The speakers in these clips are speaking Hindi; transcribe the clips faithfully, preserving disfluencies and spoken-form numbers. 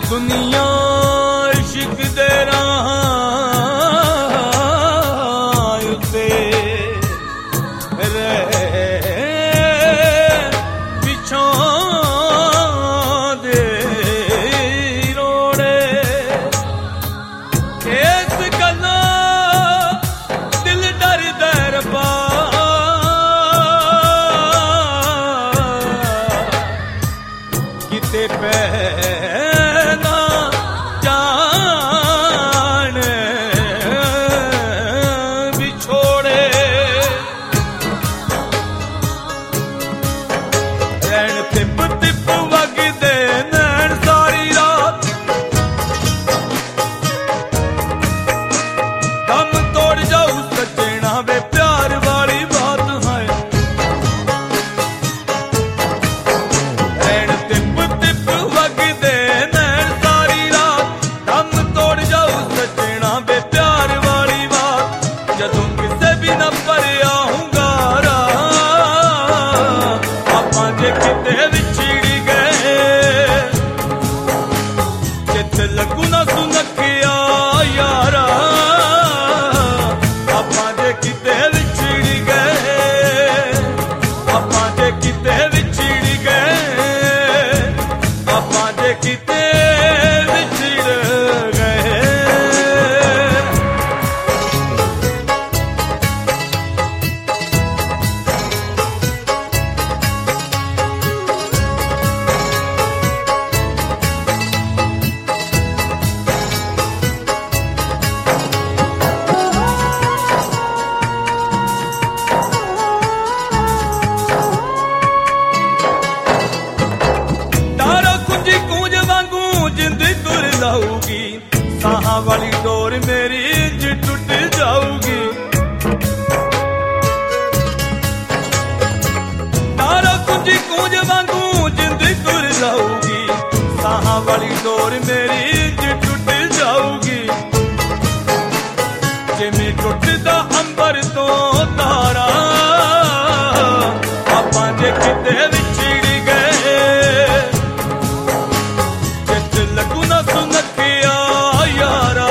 दुनिया इश्क दे राह उत्ते साहा वाली डोर मेरी इंज टूट जाऊगी। तारा कुंज कूंज वांगू जिंद तुर जाऊगी। साहा वाली डोर मेरी इंज टूट जाऊगी। जिमें टुटदा अंबर तो तारा आपां जे किते विछड़ गए। जित लगू ना सुनकिया यारा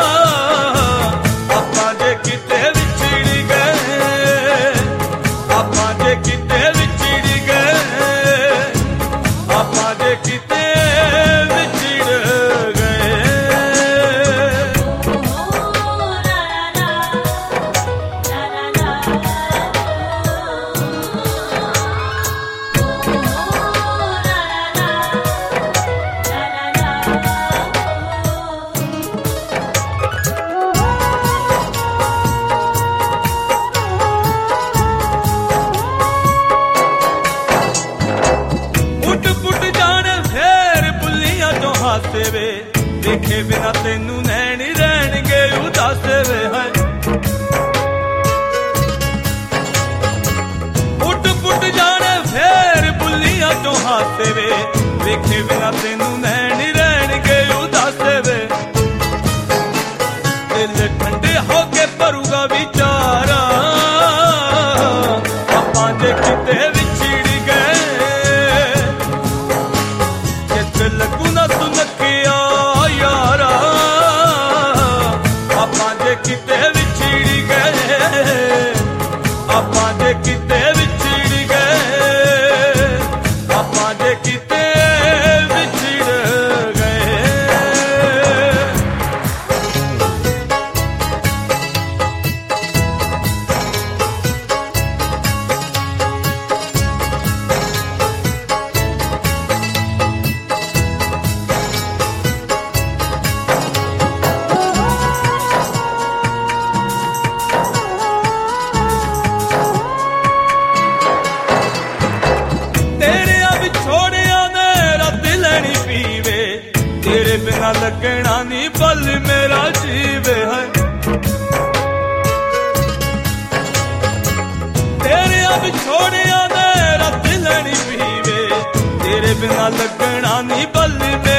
आपां जे किते विछड़ गए। आपां जे किते विछड़ गए। आपां जे किते विछड़ गए। वे देखे बिना तेनू नैन रहणगे उदास वे है। उठ पुट जाने फेर बुलियां चो हाथे वे देखे बिना तेनू नैन रहणगे उदास वे। दिल ठंडे होके भरूगा विचारा आपां जे किते विछड़ गए। जित लगू ना सुनकिया यारा आपां जे किते विछड़ गए। आपां जे किते विछड़ गए। आपां जे किते विछड़ गए। तेरे बिना लगना नी पल मेरा जीवे है। तेरे अब छोड़िया ने रात लैनी पीवे। तेरे बिना लगना नी पल मेरा